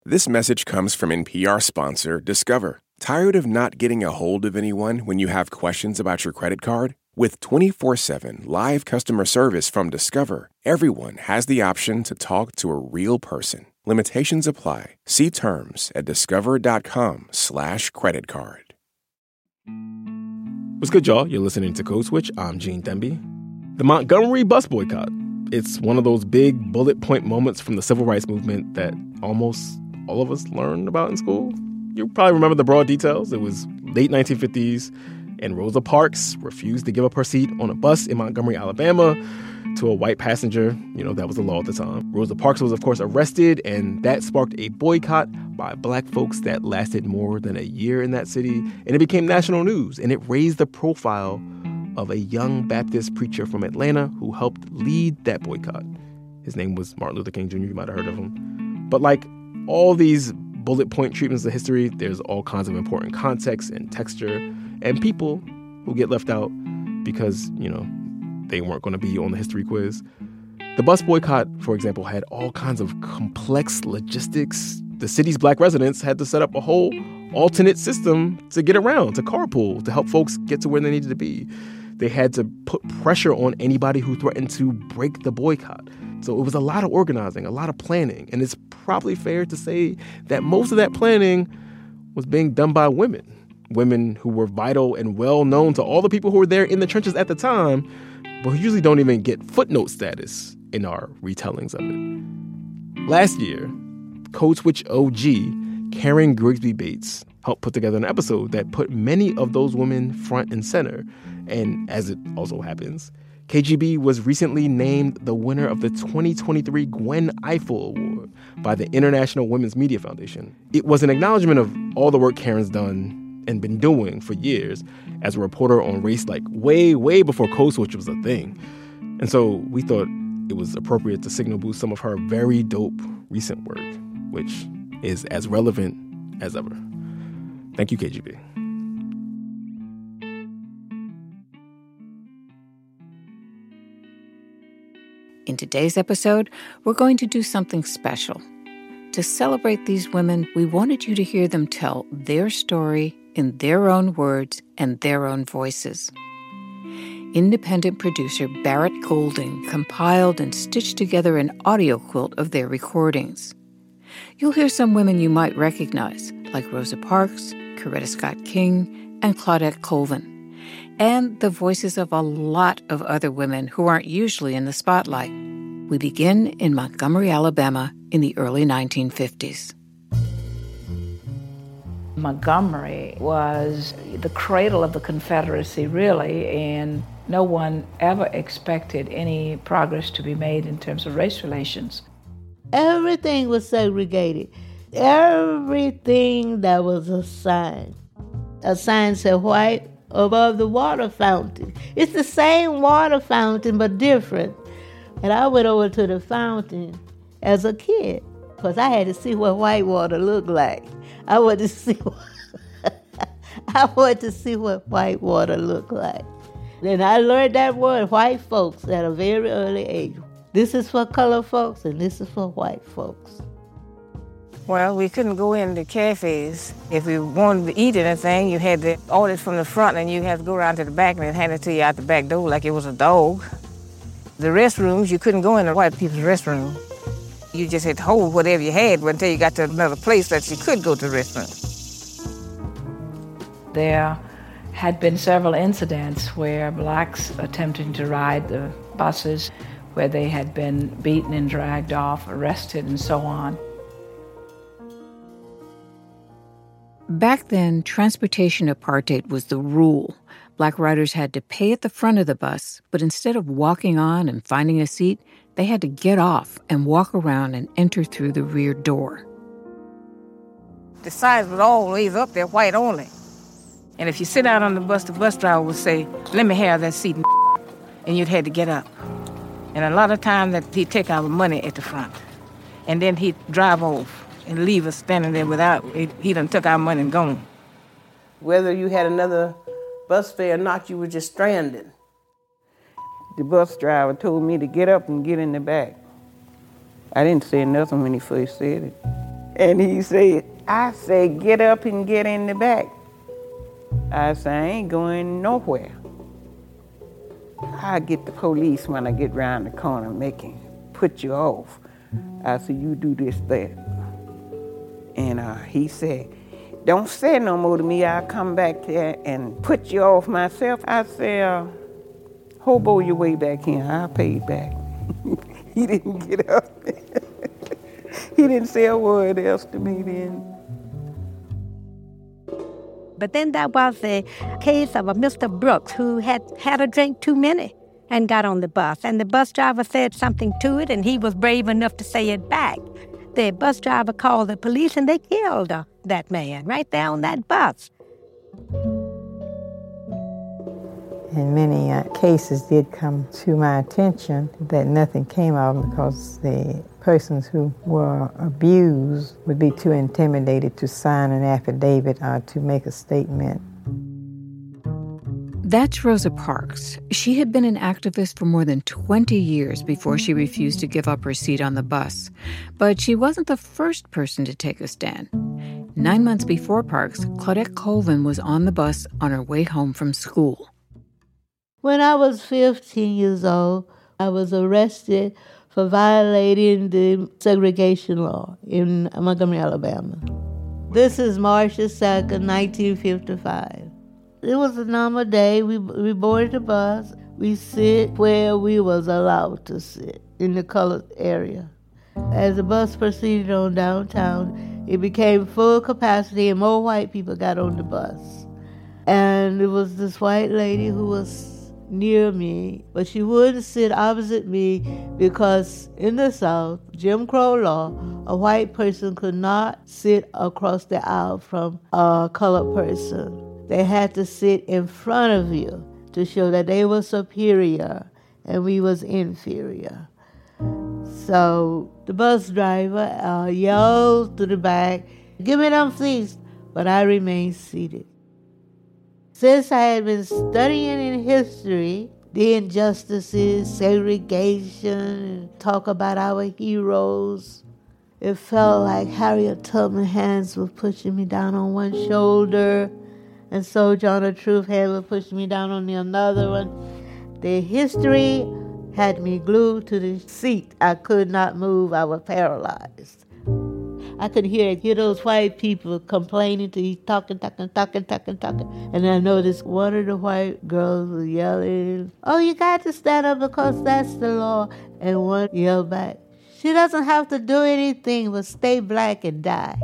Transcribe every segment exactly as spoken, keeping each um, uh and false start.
This message comes from N P R sponsor Discover. Tired of not getting a hold of anyone when you have questions about your credit card? With twenty-four seven live customer service from Discover, everyone has the option to talk to a real person. Limitations apply. See terms at discover.com slash credit card. What's good, y'all? You're listening to Code Switch. I'm Gene Demby. The Montgomery bus boycott. It's one of those big bullet point moments from the civil rights movement that almost all of us learned about in school. You probably remember the broad details. It was late nineteen fifties, and Rosa Parks refused to give up her seat on a bus in Montgomery, Alabama, to a white passenger. You know, that was the law at the time. Rosa Parks was, of course, arrested, and that sparked a boycott by black folks that lasted more than a year in that city. And it became national news, and it raised the profile of a young Baptist preacher from Atlanta who helped lead that boycott. His name was Martin Luther King Junior You might have heard of him. But like all these bullet point treatments of history, there's all kinds of important context and texture and people who get left out because, you know, they weren't going to be on the history quiz. The bus boycott, for example, had all kinds of complex logistics. The city's black residents had to set up a whole alternate system to get around, to carpool, to help folks get to where they needed to be. They had to put pressure on anybody who threatened to break the boycott. So it was a lot of organizing, a lot of planning. And it's probably fair to say that most of that planning was being done by women. Women who were vital and well known to all the people who were there in the trenches at the time, but who usually don't even get footnote status in our retellings of it. Last year, Code Switch O G, Karen Grigsby Bates, helped put together an episode that put many of those women front and center. And as it also happens, K G B was recently named the winner of the twenty twenty-three Gwen Ifill Award by the International Women's Media Foundation. It was an acknowledgement of all the work Karen's done and been doing for years as a reporter on race, like way, way before Code Switch was a thing. And so we thought it was appropriate to signal boost some of her very dope recent work, which is as relevant as ever. Thank you, K G B. In today's episode, we're going to do something special. To celebrate these women, we wanted you to hear them tell their story in their own words and their own voices. Independent producer Barrett Golding compiled and stitched together an audio quilt of their recordings. You'll hear some women you might recognize, like Rosa Parks, Coretta Scott King, and Claudette Colvin, and the voices of a lot of other women who aren't usually in the spotlight. We begin in Montgomery, Alabama in the early nineteen fifties. Montgomery was the cradle of the Confederacy, really, and no one ever expected any progress to be made in terms of race relations. Everything was segregated. Everything that was a sign. A sign said white above the water fountain. It's the same water fountain, but different. And I went over to the fountain as a kid because I had to see what white water looked like. I wanted to see what, I wanted to see what white water looked like. Then I learned that word, white folks, at a very early age. This is for colored folks and this is for white folks. Well, we couldn't go into cafes. If we wanted to eat anything, you had to order it from the front and you had to go around to the back and they'd hand it to you out the back door like it was a dog. The restrooms, you couldn't go in the white people's restroom. You just had to hold whatever you had until you got to another place that you could go to the restroom. There had been several incidents where blacks attempting to ride the buses, where they had been beaten and dragged off, arrested, and so on. Back then, transportation apartheid was the rule. Black riders had to pay at the front of the bus, but instead of walking on and finding a seat, they had to get off and walk around and enter through the rear door. The signs was always up there, white only. And if you sit out on the bus, the bus driver would say, "Let me have that seat," and you'd had to get up. And a lot of times that he'd take our money at the front, and then he'd drive off and leave us standing there without, he, he done took our money and gone. Whether you had another bus fare or not, you were just stranded. The bus driver told me to get up and get in the back. I didn't say nothing when he first said it. And he said, I said, get up and get in the back. I said, I ain't going nowhere. I'll get the police when I get round the corner, make him put you off. I said, you do this, that. And uh, he said, don't say no more to me. I'll come back there and put you off myself. I said, uh, hobo your way back here. I'll pay you back. He didn't get up. He didn't say a word else to me then. But then there was a case of a Mister Brooks who had had a drink too many and got on the bus. And the bus driver said something to it, and he was brave enough to say it back. The bus driver called the police, and they killed uh, that man right there on that bus. And many uh, cases did come to my attention that nothing came of them because the persons who were abused would be too intimidated to sign an affidavit or to make a statement. That's Rosa Parks. She had been an activist for more than twenty years before she refused to give up her seat on the bus. But she wasn't the first person to take a stand. Nine months before Parks, Claudette Colvin was on the bus on her way home from school. When I was fifteen years old, I was arrested for violating the segregation law in Montgomery, Alabama. This is March the second, nineteen fifty-five. It was a normal day. We we boarded the bus. We sit where we was allowed to sit in the colored area. As the bus proceeded on downtown, it became full capacity and more white people got on the bus. And it was this white lady who was near me, but she wouldn't sit opposite me because in the South, Jim Crow law, a white person could not sit across the aisle from a colored person. They had to sit in front of you to show that they were superior and we was inferior. So the bus driver uh, yelled to the back, give me them seats, but I remained seated. Since I had been studying in history, the injustices, segregation, talk about our heroes, it felt like Harriet Tubman hands were pushing me down on one shoulder, and Sojourner Truth hand was pushing me down on the another one. The history had me glued to the seat. I could not move. I was paralyzed. I could hear, hear those white people complaining to each, talking, talking, talking, talking, talking. And I noticed one of the white girls was yelling, oh, you got to stand up because that's the law. And one yelled back, she doesn't have to do anything but stay black and die.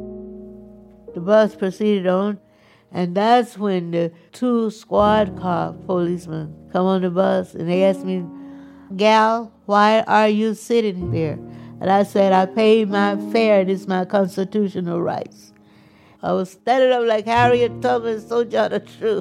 The bus proceeded on, and that's when the two squad car policemen come on the bus, and they asked me, gal, why are you sitting there? And I said, I paid my fare, and it's my constitutional rights. I was standing up like Harriet Tubman, Sojourner Truth.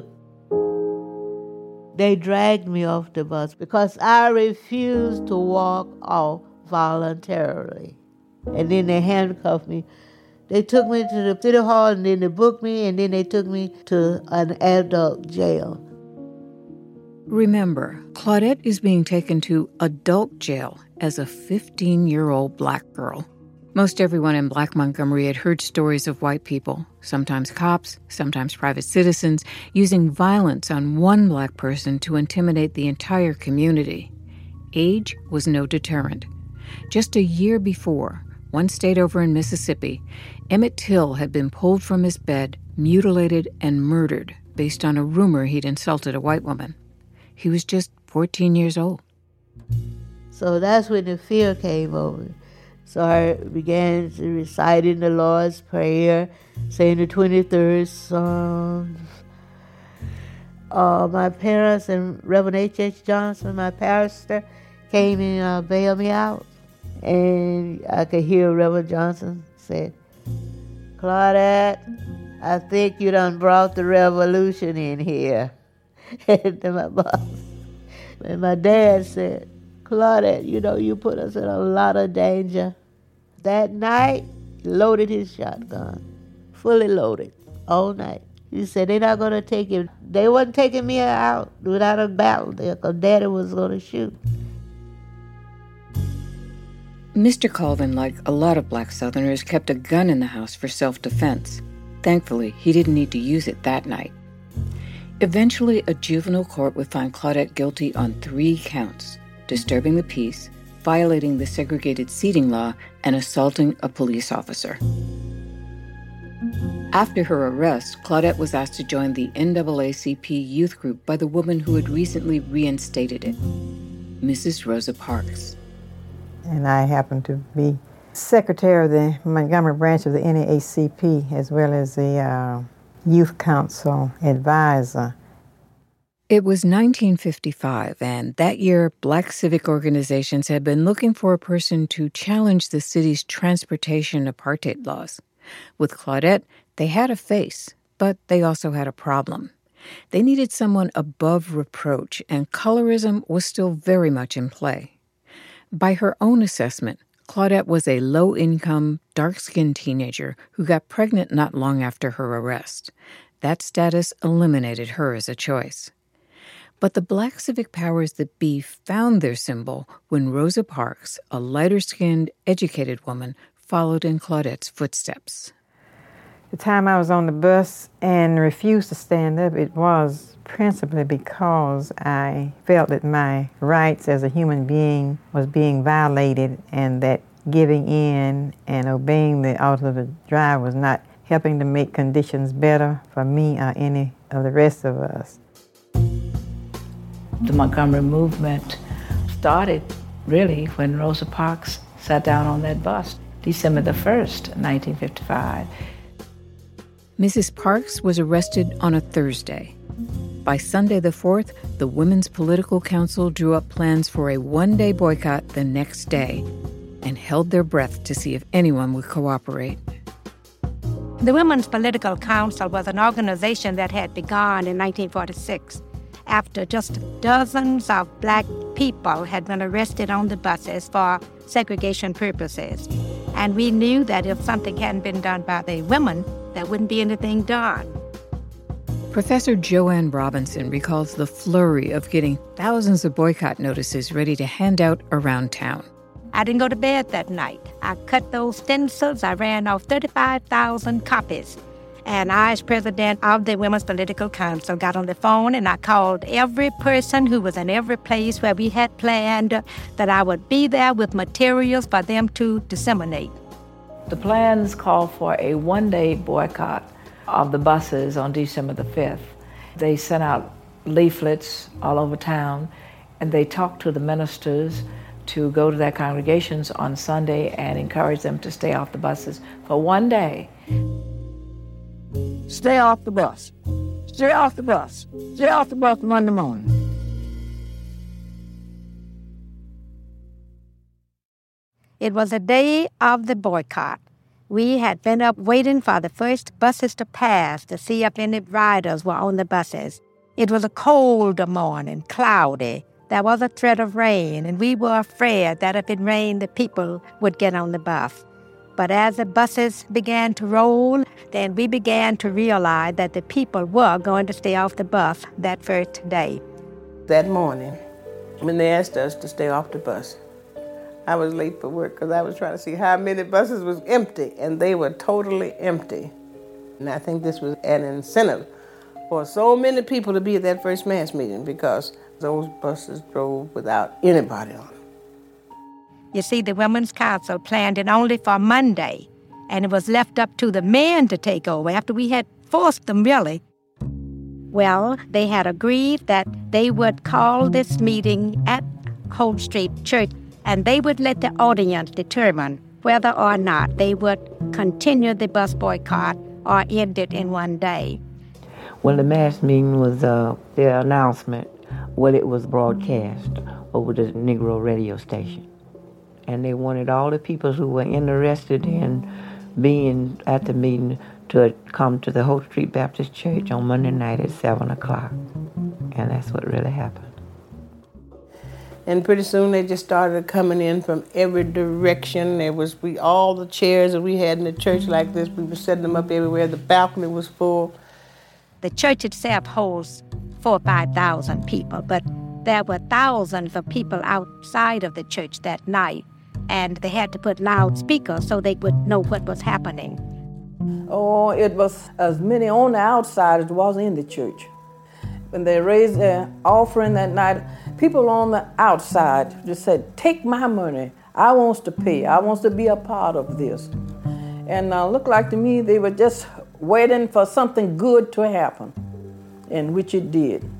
They dragged me off the bus because I refused to walk off voluntarily. And then they handcuffed me. They took me to the city hall, and then they booked me, and then they took me to an adult jail. Remember, Claudette is being taken to adult jail as a fifteen-year-old black girl. Most everyone in Black Montgomery had heard stories of white people, sometimes cops, sometimes private citizens, using violence on one black person to intimidate the entire community. Age was no deterrent. Just a year before, one state over in Mississippi, Emmett Till had been pulled from his bed, mutilated, and murdered based on a rumor he'd insulted a white woman. He was just fourteen years old. So that's when the fear came over. So I began to reciting the Lord's Prayer, saying the twenty-third Psalms. Uh, my parents and Reverend H H Johnson, my pastor, came and uh, bailed me out. And I could hear Reverend Johnson say, Claudette, I think you done brought the revolution in here. And then my boss, and my dad said, Claudette, you know, you put us in a lot of danger. That night, he loaded his shotgun, fully loaded, all night. He said, they're not going to take him. They wasn't taking me out without a battle there because Daddy was going to shoot. Mister Colvin, like a lot of black Southerners, kept a gun in the house for self-defense. Thankfully, he didn't need to use it that night. Eventually, a juvenile court would find Claudette guilty on three counts: disturbing the peace, violating the segregated seating law, and assaulting a police officer. After her arrest, Claudette was asked to join the N double A C P youth group by the woman who had recently reinstated it, Missus Rosa Parks. And I happened to be secretary of the Montgomery branch of the N double A C P, as well as the uh, youth council advisor. It was nineteen fifty-five, and that year, black civic organizations had been looking for a person to challenge the city's transportation apartheid laws. With Claudette, they had a face, but they also had a problem. They needed someone above reproach, and colorism was still very much in play. By her own assessment, Claudette was a low-income, dark-skinned teenager who got pregnant not long after her arrest. That status eliminated her as a choice. But the black civic powers that be found their symbol when Rosa Parks, a lighter-skinned, educated woman, followed in Claudette's footsteps. The time I was on the bus and refused to stand up, it was principally because I felt that my rights as a human being was being violated, and that giving in and obeying the order of the driver was not helping to make conditions better for me or any of the rest of us. The Montgomery movement started really when Rosa Parks sat down on that bus, December the first, nineteen fifty-five. Missus Parks was arrested on a Thursday. By Sunday the fourth, the Women's Political Council drew up plans for a one-day boycott the next day and held their breath to see if anyone would cooperate. The Women's Political Council was an organization that had begun in nineteen forty-six after just dozens of black people had been arrested on the buses for segregation purposes. And we knew that if something hadn't been done by the women, there wouldn't be anything done. Professor Joanne Robinson recalls the flurry of getting thousands of boycott notices ready to hand out around town. I didn't go to bed that night. I cut those stencils. I ran off thirty-five thousand copies. And I, as president of the Women's Political Council, got on the phone and I called every person who was in every place where we had planned that I would be there with materials for them to disseminate. The plans called for a one-day boycott of the buses on December the fifth. They sent out leaflets all over town, and they talked to the ministers to go to their congregations on Sunday and encourage them to stay off the buses for one day. Stay off the bus. Stay off the bus. Stay off the bus Monday morning. It was a day of the boycott. We had been up waiting for the first buses to pass to see if any riders were on the buses. It was a cold morning, cloudy. There was a threat of rain, and we were afraid that if it rained, the people would get on the bus. But as the buses began to roll, then we began to realize that the people were going to stay off the bus that first day. That morning, when they asked us to stay off the bus, I was late for work because I was trying to see how many buses was empty, and they were totally empty. And I think this was an incentive for so many people to be at that first mass meeting because those buses drove without anybody on them. You see, the Women's Council planned it only for Monday, and it was left up to the men to take over after we had forced them, really. Well, they had agreed that they would call this meeting at Holt Street Church, and they would let the audience determine whether or not they would continue the bus boycott or end it in one day. When the mass meeting was uh, their announcement, well, it was broadcast over the Negro radio station. And they wanted all the people who were interested in being at the meeting to come to the Holt Street Baptist Church on Monday night at seven o'clock. And that's what really happened. And pretty soon they just started coming in from every direction. There was we all the chairs that we had in the church like this, we were setting them up everywhere. The balcony was full. The church itself holds four or five thousand people, but there were thousands of people outside of the church that night. and they had to put loudspeakers so they would know what was happening. Oh, it was as many on the outside as was in the church. When they raised their offering that night, people on the outside just said, take my money. I wants to pay. I wants to be a part of this. And uh, looked like to me they were just waiting for something good to happen, and which it did.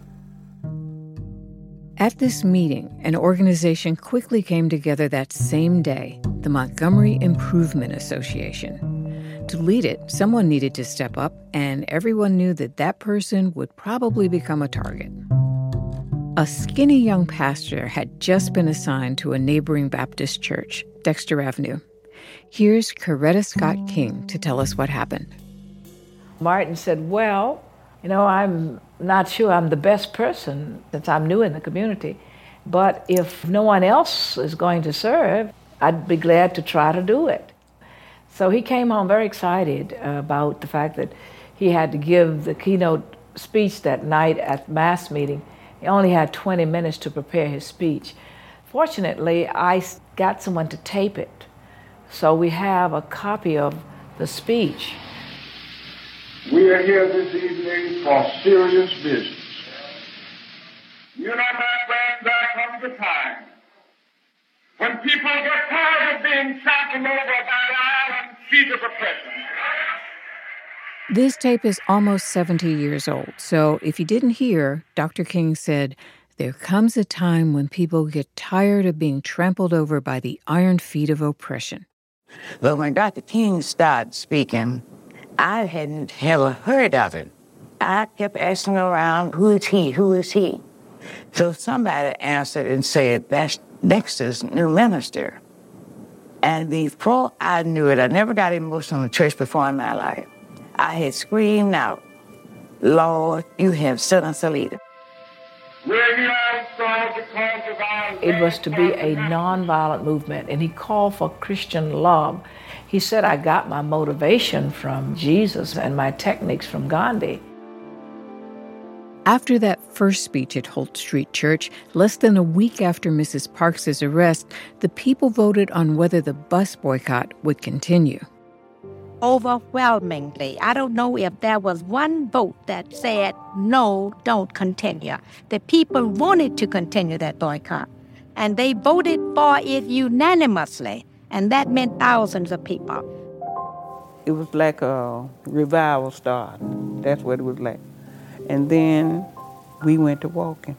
At this meeting, an organization quickly came together that same day, the Montgomery Improvement Association. To lead it, someone needed to step up, and everyone knew that that person would probably become a target. A skinny young pastor had just been assigned to a neighboring Baptist church, Dexter Avenue. Here's Coretta Scott King to tell us what happened. Martin said, well, you know, I'm not sure I'm the best person since I'm new in the community, but if no one else is going to serve, I'd be glad to try to do it. So he came home very excited about the fact that he had to give the keynote speech that night at Mass meeting. He only had twenty minutes to prepare his speech. Fortunately, I got someone to tape it. So we have a copy of the speech. We are here this evening for serious business. You know, my friends, there comes a time when people get tired of being trampled over by the iron feet of oppression. This tape is almost seventy years old, so if you didn't hear, Doctor King said, there comes a time when people get tired of being trampled over by the iron feet of oppression. But when Doctor King started speaking, I hadn't ever heard of it. I kept asking around, who is he, who is he? So somebody answered and said, that's Dexter's new minister. And before I knew it, I never got emotional in church before in my life. I had screamed out, Lord, you have sent us a leader. It was to be a nonviolent movement, and he called for Christian love. He said, I got my motivation from Jesus and my techniques from Gandhi. After that first speech at Holt Street Church, less than a week after Missus Parks's arrest, the people voted on whether the bus boycott would continue. Overwhelmingly, I don't know if there was one vote that said, no, don't continue. The people wanted to continue that boycott, and they voted for it unanimously, and that meant thousands of people. It was like a revival start. That's what it was like. And then we went to walking.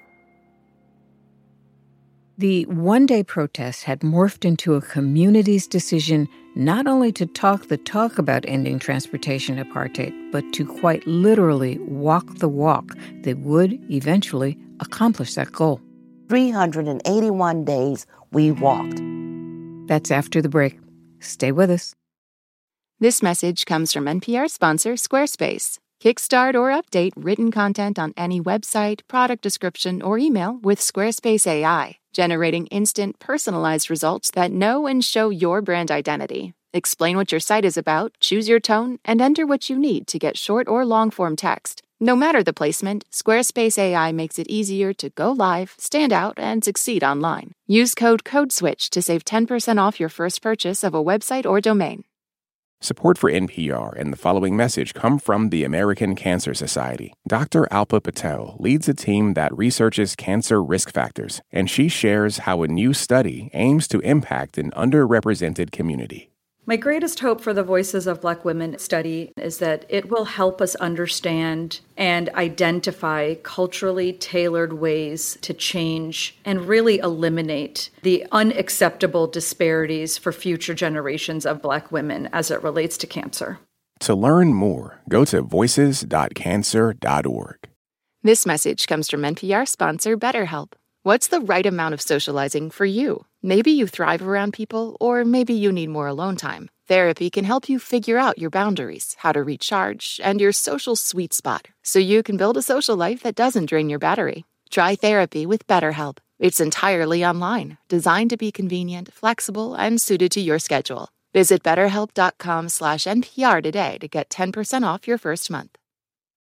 The one-day protest had morphed into a community's decision not only to talk the talk about ending transportation apartheid, but to quite literally walk the walk that would eventually accomplish that goal. three hundred eighty-one days we walked. That's after the break. Stay with us. This message comes from N P R sponsor Squarespace. Kickstart or update written content on any website, product description, or email with Squarespace A I, generating instant, personalized results that know and show your brand identity. Explain what your site is about, choose your tone, and enter what you need to get short or long-form text. No matter the placement, Squarespace A I makes it easier to go live, stand out, and succeed online. Use code CODESWITCH to save ten percent off your first purchase of a website or domain. Support for N P R and the following message come from the American Cancer Society. Doctor Alpa Patel leads a team that researches cancer risk factors, and she shares how a new study aims to impact an underrepresented community. My greatest hope for the Voices of Black Women study is that it will help us understand and identify culturally tailored ways to change and really eliminate the unacceptable disparities for future generations of Black women as it relates to cancer. To learn more, go to voices dot cancer dot org. This message comes from N P R sponsor BetterHelp. What's the right amount of socializing for you? Maybe you thrive around people, or maybe you need more alone time. Therapy can help you figure out your boundaries, how to recharge, and your social sweet spot, so you can build a social life that doesn't drain your battery. Try therapy with BetterHelp. It's entirely online, designed to be convenient, flexible, and suited to your schedule. Visit betterhelp dot com slash N P R today to get ten percent off your first month.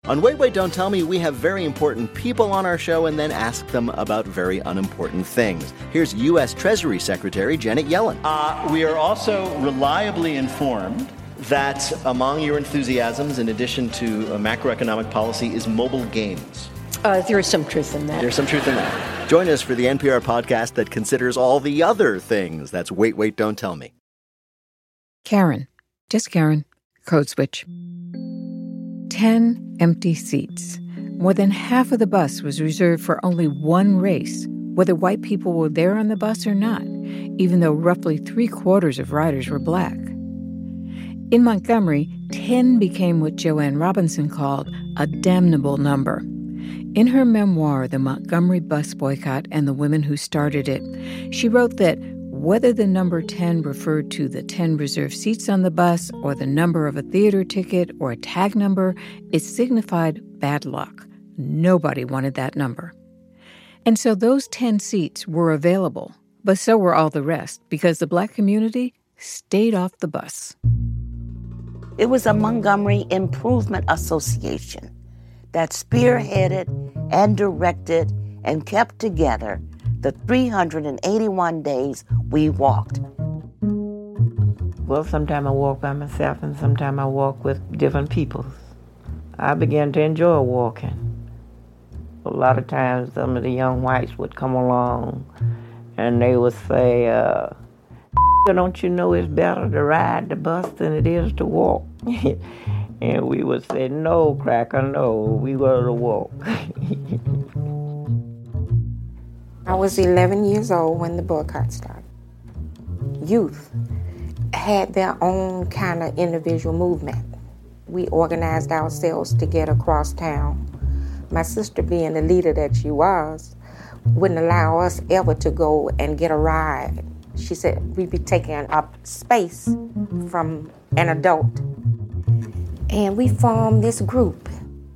On Wait, Wait, Don't Tell Me, we have very important people on our show and then ask them about very unimportant things. Here's U S Treasury Secretary Janet Yellen. Uh, we are also reliably informed that among your enthusiasms, in addition to uh, macroeconomic policy, is mobile games. Uh, there is some truth in that. There's some truth in that. Join us for the N P R podcast that considers all the other things. That's Wait, Wait, Don't Tell Me. Karen. Just Karen. Code switch. Ten empty seats. More than half of the bus was reserved for only one race, whether white people were there on the bus or not, even though roughly three-quarters of riders were black. In Montgomery, ten became what Joanne Robinson called a damnable number. In her memoir, The Montgomery Bus Boycott and the Women Who Started It, she wrote that whether the number ten referred to the ten reserved seats on the bus or the number of a theater ticket or a tag number, it signified bad luck. Nobody wanted that number. And so those ten seats were available, but so were all the rest because the black community stayed off the bus. It was a Montgomery Improvement Association that spearheaded and directed and kept together the three hundred eighty-one days we walked. Well, sometimes I walk by myself and sometimes I walk with different people. I began to enjoy walking. A lot of times some of the young whites would come along and they would say, uh, don't you know it's better to ride the bus than it is to walk? And we would say, no, cracker, no, we were to walk. I was eleven years old when the boycott started. Youth had their own kind of individual movement. We organized ourselves to get across town. My sister, being the leader that she was, wouldn't allow us ever to go and get a ride. She said we'd be taking up space from an adult. And we formed this group.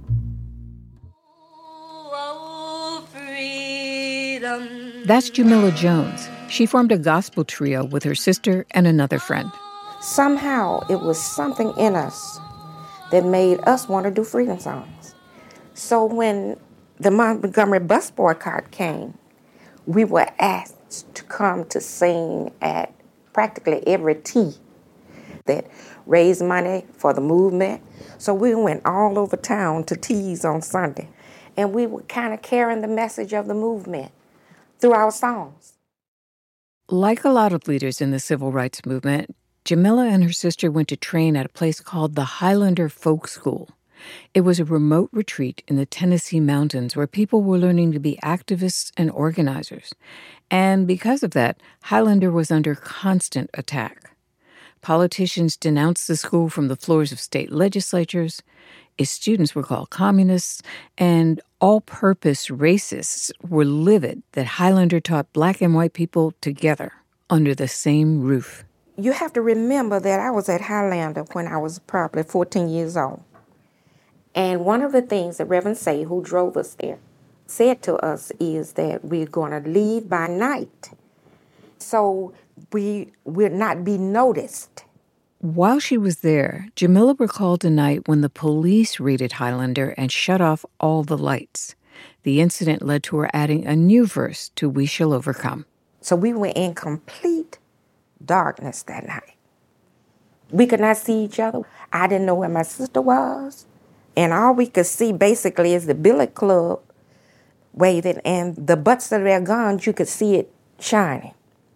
That's Jamila Jones. She formed a gospel trio with her sister and another friend. Somehow it was something in us that made us want to do freedom songs. So when the Montgomery bus boycott came, we were asked to come to sing at practically every tea that raised money for the movement. So we went all over town to teas on Sunday, and we were kind of carrying the message of the movement through our songs. Like a lot of leaders in the civil rights movement, Jamila and her sister went to train at a place called the Highlander Folk School. It was a remote retreat in the Tennessee mountains where people were learning to be activists and organizers. And because of that, Highlander was under constant attack. Politicians denounced the school from the floors of state legislatures. Its students were called communists, and all-purpose racists were livid that Highlander taught black and white people together under the same roof. You have to remember that I was at Highlander when I was probably fourteen years old. And one of the things that Reverend Say, who drove us there, said to us is that we're going to leave by night so we will not be noticed. While she was there, Jamila recalled a night when the police raided Highlander and shut off all the lights. The incident led to her adding a new verse to We Shall Overcome. So we were in complete darkness that night. We could not see each other. I didn't know where my sister was. And all we could see basically is the billet club waving, and the butts of their guns, you could see it shining.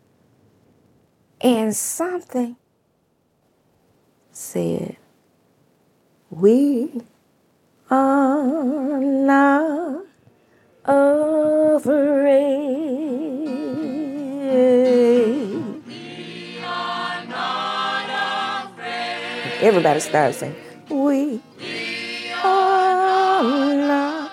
And something said, we are not afraid. We are not afraid. Everybody started saying, we, we are not.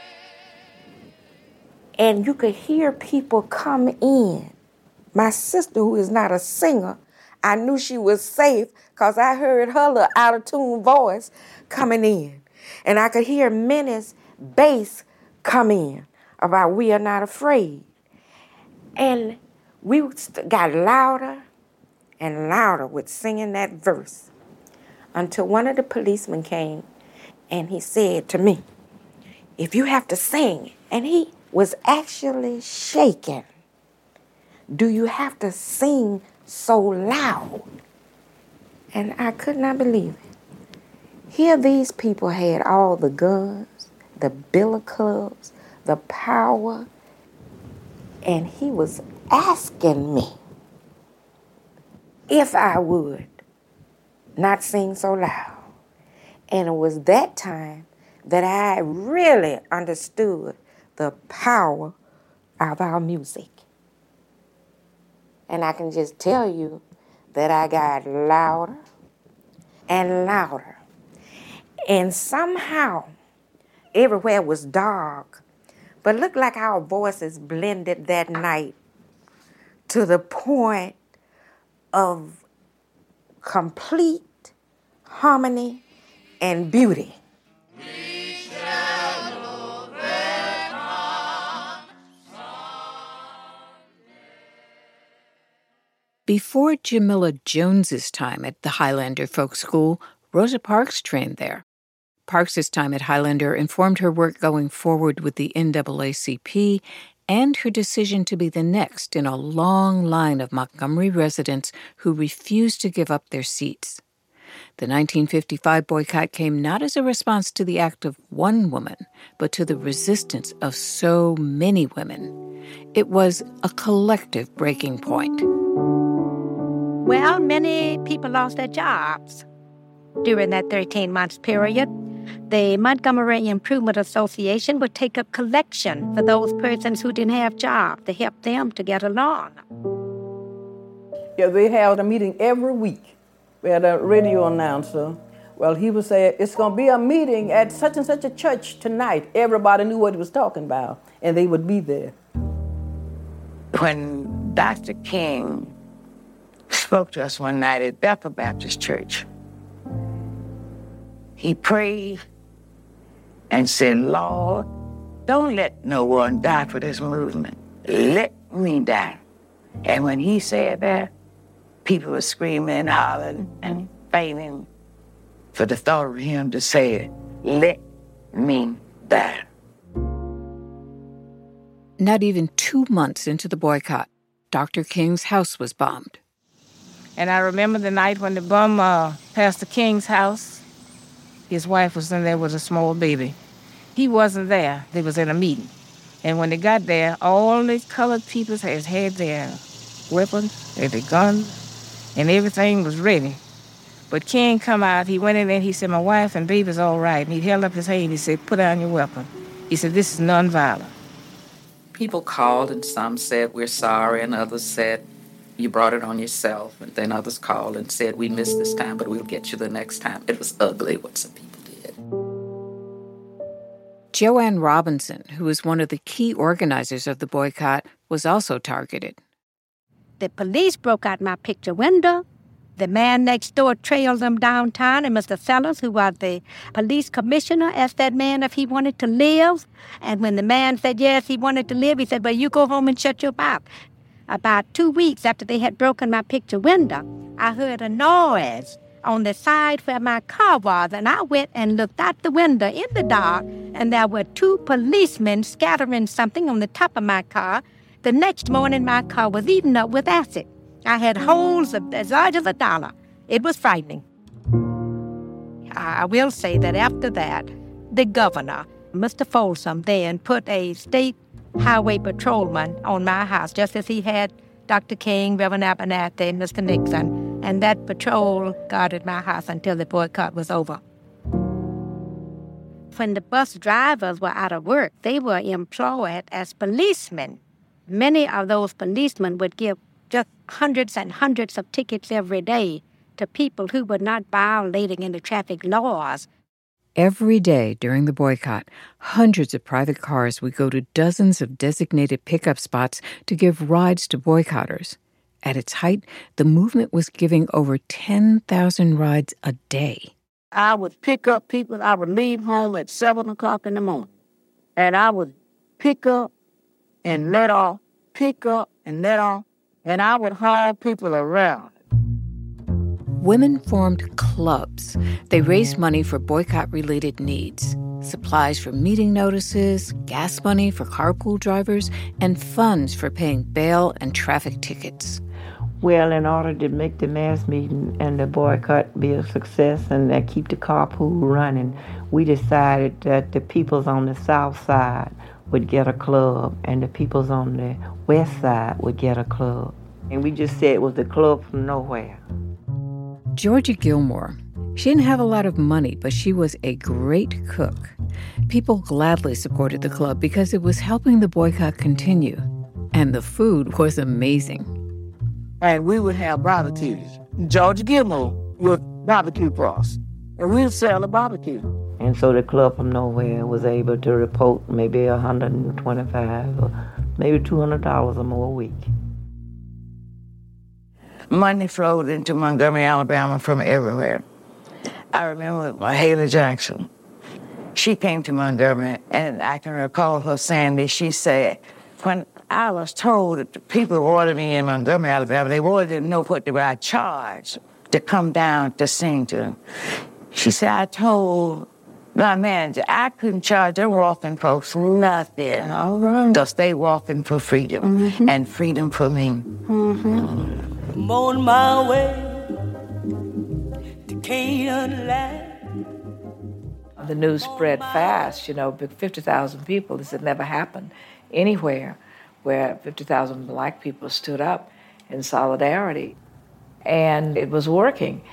And you could hear people come in. My sister, who is not a singer, I knew she was safe because I heard her little out-of-tune voice coming in. And I could hear Minnie's bass come in about we are not afraid. And we got louder and louder with singing that verse until one of the policemen came and he said to me, if you have to sing, and he was actually shaking, do you have to sing so loud? And I could not believe it. Here these people had all the guns, the billy clubs, the power, and he was asking me if I would not sing so loud. And it was that time that I really understood the power of our music. And I can just tell you that I got louder and louder. And somehow, everywhere was dark, but looked like our voices blended that night to the point of complete harmony and beauty. Before Jamila Jones's time at the Highlander Folk School, Rosa Parks trained there. Parks's time at Highlander informed her work going forward with the N double A C P and her decision to be the next in a long line of Montgomery residents who refused to give up their seats. The nineteen fifty-five boycott came not as a response to the act of one woman, but to the resistance of so many women. It was a collective breaking point. Well, many people lost their jobs during that thirteen-month period. The Montgomery Improvement Association would take up collection for those persons who didn't have jobs to help them to get along. Yeah, they held a meeting every week. We had a radio announcer. Well, he would say, it's going to be a meeting at such and such a church tonight. Everybody knew what he was talking about, and they would be there. When Doctor King spoke to us one night at Bethel Baptist Church, he prayed and said, Lord, don't let no one die for this movement. Let me die. And when he said that, people were screaming, hollering, and fainting for the thought of him to say it, let me die. Not even two months into the boycott, Doctor King's house was bombed. And I remember the night when the bomb uh, Pastor King's house, his wife was in there with a small baby. He wasn't there. They was in a meeting. And when they got there, all the colored people had had their weapons, had their guns, and everything was ready. But King come out, he went in there, he said, my wife and baby's all right. And he held up his hand, he said, put down your weapon. He said, this is nonviolent. People called and some said, we're sorry, and others said, you brought it on yourself. And then others called and said, we missed this time, but we'll get you the next time. It was ugly what some people did. Joanne Robinson, who was one of the key organizers of the boycott, was also targeted. The police broke out my picture window. The man next door trailed them downtown, and Mister Sellers, who was the police commissioner, asked that man if he wanted to live. And when the man said yes, he wanted to live, he said, well, you go home and shut your mouth. About two weeks after they had broken my picture window, I heard a noise on the side where my car was, and I went and looked out the window in the dark, and there were two policemen scattering something on the top of my car. The next morning, my car was eaten up with acid. I had holes as large as a dollar. It was frightening. I will say that after that, the governor, Mister Folsom, then put a state highway patrolman on my house, just as he had Doctor King, Reverend Abernathy, Mister Nixon, and that patrol guarded my house until the boycott was over. When the bus drivers were out of work, they were employed as policemen. Many of those policemen would give just hundreds and hundreds of tickets every day to people who were not violating any traffic laws. Every day during the boycott, hundreds of private cars would go to dozens of designated pickup spots to give rides to boycotters. At its height, the movement was giving over ten thousand rides a day. I would pick up people. I would leave home at seven o'clock in the morning. And I would pick up and let off, pick up and let off. And I would haul people around. Women formed clubs. They raised money for boycott-related needs. Supplies for meeting notices, gas money for carpool drivers, and funds for paying bail and traffic tickets. Well, in order to make the mass meeting and the boycott be a success and uh, keep the carpool running, we decided that the peoples on the south side would get a club and the peoples on the west side would get a club. And we just said it was the club from nowhere. Georgia Gilmore. She didn't have a lot of money, but she was a great cook. People gladly supported the club because it was helping the boycott continue. And the food was amazing. And we would have barbecues. Georgia Gilmore would barbecue for us. And we'd sell the barbecue. And so the club from nowhere was able to report maybe one hundred twenty-five dollars or maybe two hundred dollars or more a week. Money flowed into Montgomery, Alabama from everywhere. I remember Mahalia Jackson. She came to Montgomery, and I can recall her saying this. She said, when I was told that the people wanted me in Montgomery, Alabama, they wanted to know what they were I charged to come down to sing to them. She said, I told my manager I couldn't charge their walking folks nothing. All right. Because they walking for freedom, mm-hmm. and freedom for me. Mm-hmm. I'm on my way to Canaan land. The news spread fast, you know, fifty thousand people. This had never happened anywhere where fifty thousand black people stood up in solidarity. And it was working.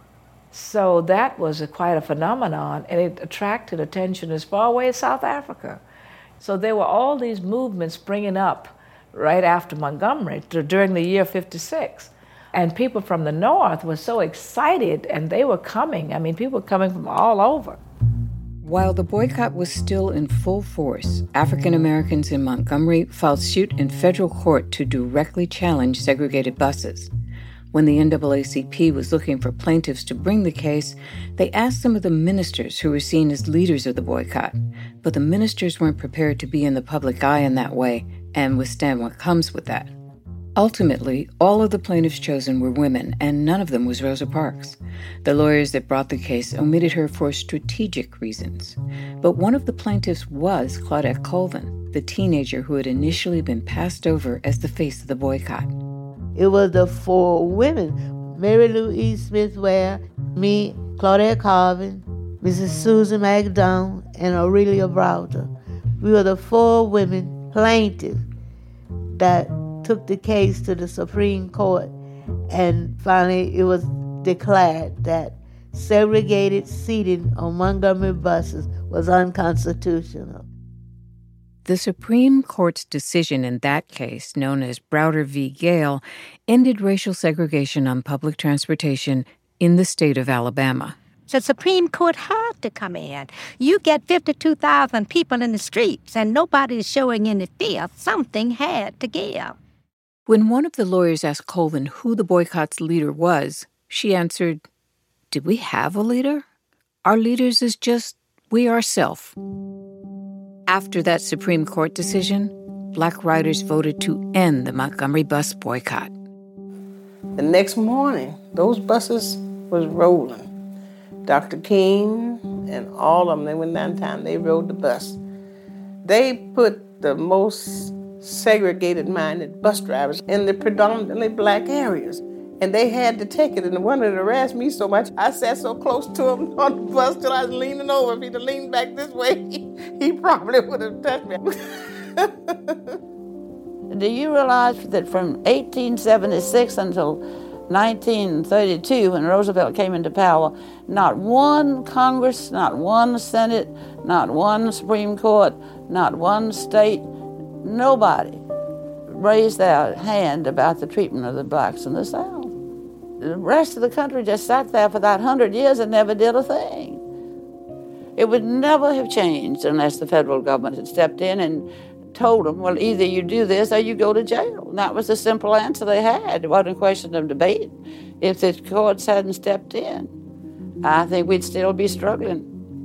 So that was a, quite a phenomenon, and it attracted attention as far away as South Africa. So there were all these movements springing up right after Montgomery to, during the year fifty-six. And people from the North were so excited, and they were coming. I mean, people were coming from all over. While the boycott was still in full force, African Americans in Montgomery filed suit in federal court to directly challenge segregated buses. When the N double A C P was looking for plaintiffs to bring the case, they asked some of the ministers who were seen as leaders of the boycott. But the ministers weren't prepared to be in the public eye in that way and withstand what comes with that. Ultimately, all of the plaintiffs chosen were women, and none of them was Rosa Parks. The lawyers that brought the case omitted her for strategic reasons. But one of the plaintiffs was Claudette Colvin, the teenager who had initially been passed over as the face of the boycott. It was the four women, Mary Lou E. Smith Ware, me, Claudette Colvin, Missus Susan McDonald, and Aurelia Browder. We were the four women plaintiffs that took the case to the Supreme Court, and finally it was declared that segregated seating on Montgomery buses was unconstitutional. The Supreme Court's decision in that case, known as Browder v. Gale, ended racial segregation on public transportation in the state of Alabama. The Supreme Court had to come in. You get fifty-two thousand people in the streets and nobody's showing any fear. Something had to give. When one of the lawyers asked Colvin who the boycott's leader was, she answered, "Did we have a leader? Our leaders is just we ourself." After that Supreme Court decision, black riders voted to end the Montgomery bus boycott. The next morning, those buses was rolling. Doctor King and all of them, they went downtown, they rode the bus. They put the most segregated-minded bus drivers in the predominantly black areas. And they had to take it, and the one that harassed me so much, I sat so close to him on the bus till I was leaning over. If he'd have leaned back this way, he, he probably would have touched me. Do you realize that from eighteen seventy-six until nineteen thirty-two, when Roosevelt came into power, not one Congress, not one Senate, not one Supreme Court, not one state, nobody raised their hand about the treatment of the blacks in the South. The rest of the country just sat there for that hundred years and never did a thing. It would never have changed unless the federal government had stepped in and told them, well, either you do this or you go to jail. And that was the simple answer they had. It wasn't a question of debate. If the courts hadn't stepped in, I think we'd still be struggling.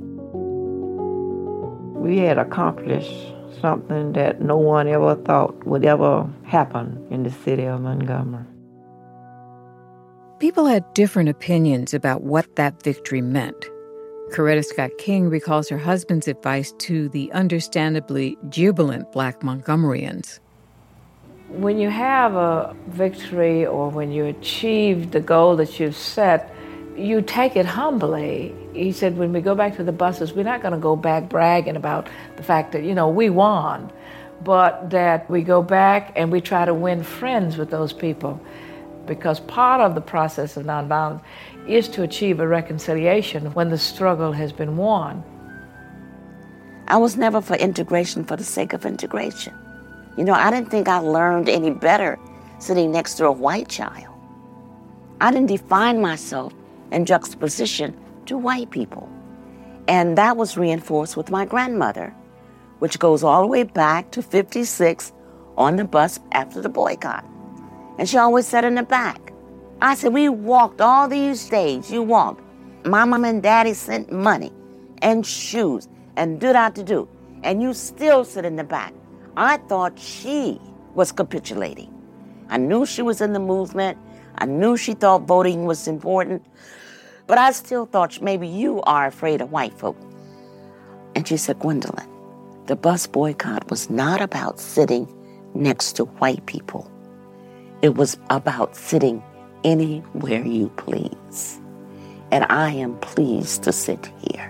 We had accomplished something that no one ever thought would ever happen in the city of Montgomery. People had different opinions about what that victory meant. Coretta Scott King recalls her husband's advice to the understandably jubilant Black Montgomeryans. When you have a victory or when you achieve the goal that you've set, you take it humbly. He said, when we go back to the buses, we're not going to go back bragging about the fact that, you know, we won, but that we go back and we try to win friends with those people. Because part of the process of nonviolence is to achieve a reconciliation when the struggle has been won. I was never for integration for the sake of integration. You know, I didn't think I learned any better sitting next to a white child. I didn't define myself in juxtaposition to white people. And that was reinforced with my grandmother, which goes all the way back to fifty-six on the bus after the boycott. And she always sat in the back. I said, we walked all these days. You walked. My mom and daddy sent money and shoes and did out to do. And you still sit in the back. I thought she was capitulating. I knew she was in the movement. I knew she thought voting was important. But I still thought maybe you are afraid of white folk. And she said, Gwendolyn, the bus boycott was not about sitting next to white people. It was about sitting anywhere you please. And I am pleased to sit here.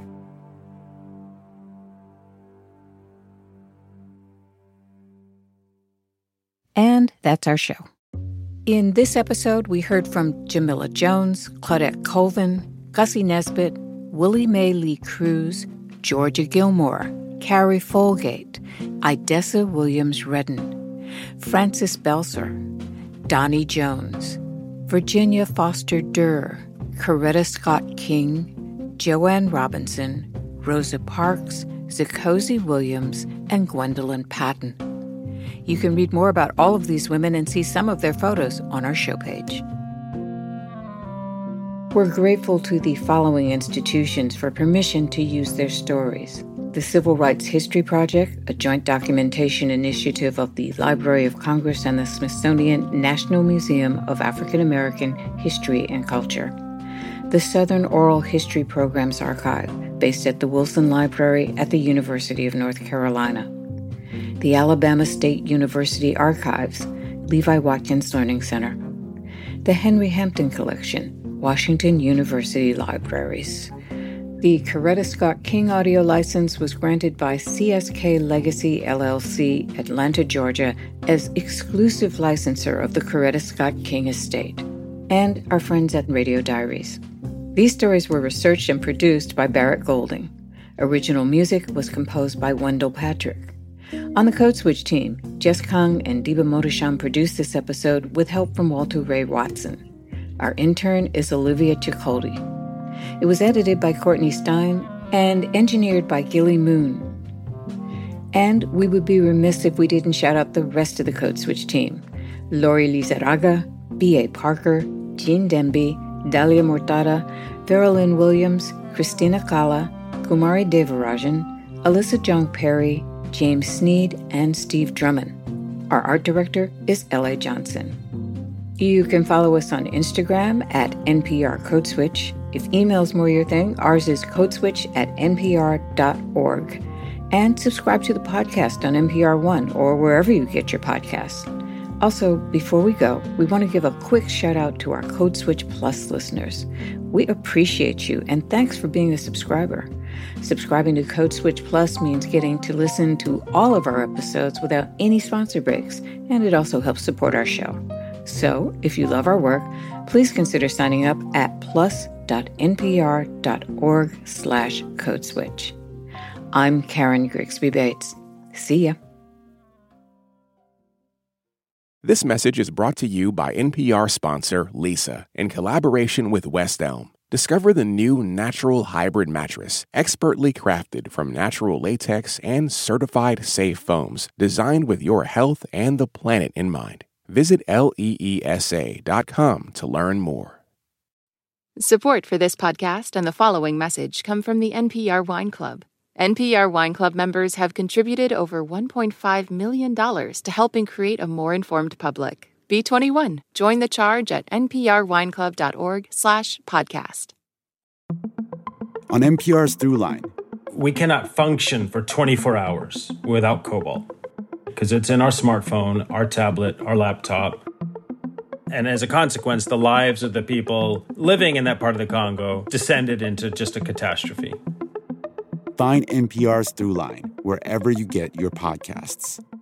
And that's our show. In this episode, we heard from Jamila Jones, Claudette Colvin, Gussie Nesbitt, Willie Mae Lee Cruz, Georgia Gilmore, Carrie Folgate, Idessa Williams Redden, Frances Belser, Donnie Jones, Virginia Foster Durr, Coretta Scott King, Joanne Robinson, Rosa Parks, Zikosi Williams, and Gwendolyn Patton. You can read more about all of these women and see some of their photos on our show page. We're grateful to the following institutions for permission to use their stories. The Civil Rights History Project, a joint documentation initiative of the Library of Congress and the Smithsonian National Museum of African American History and Culture. The Southern Oral History Programs Archive, based at the Wilson Library at the University of North Carolina. The Alabama State University Archives, Levi Watkins Learning Center. The Henry Hampton Collection, Washington University Libraries. The Coretta Scott King audio license was granted by C S K Legacy L L C, Atlanta, Georgia, as exclusive licensor of the Coretta Scott King estate, and our friends at Radio Diaries. These stories were researched and produced by Barrett Golding. Original music was composed by Wendell Patrick. On the Code Switch team, Jess Kung and Deba Modasham produced this episode with help from Walter Ray Watson. Our intern is Olivia Ciccoli. It was edited by Courtney Stein and engineered by Gilly Moon. And we would be remiss if we didn't shout out the rest of the Code Switch team. Lori Lizarraga, B A. Parker, Jean Demby, Dalia Mortada, Veralyn Williams, Christina Kala, Kumari Devarajan, Alyssa Jong Perry, James Sneed, and Steve Drummond. Our art director is L A. Johnson. You can follow us on Instagram at N P R Code Switch. If email's more your thing, ours is codeswitch at n p r dot org. And subscribe to the podcast on N P R One or wherever you get your podcasts. Also, before we go, we want to give a quick shout out to our Code Switch Plus listeners. We appreciate you and thanks for being a subscriber. Subscribing to Code Switch Plus means getting to listen to all of our episodes without any sponsor breaks, and it also helps support our show. So, if you love our work, please consider signing up at plus.npr.org slash codeswitch. I'm Karen Grigsby Bates. See ya. This message is brought to you by N P R sponsor Leesa in collaboration with West Elm. Discover the new natural hybrid mattress, expertly crafted from natural latex and certified safe foams, designed with your health and the planet in mind. Visit leesa dot com to learn more. Support for this podcast and the following message come from the N P R Wine Club. N P R Wine Club members have contributed over one point five million dollars to helping create a more informed public. Be twenty-one. Join the charge at nprwineclub.org slash podcast. On N P R's Throughline. We cannot function for twenty-four hours without cobalt because it's in our smartphone, our tablet, our laptop. And as a consequence, the lives of the people living in that part of the Congo descended into just a catastrophe. Find N P R's Throughline wherever you get your podcasts.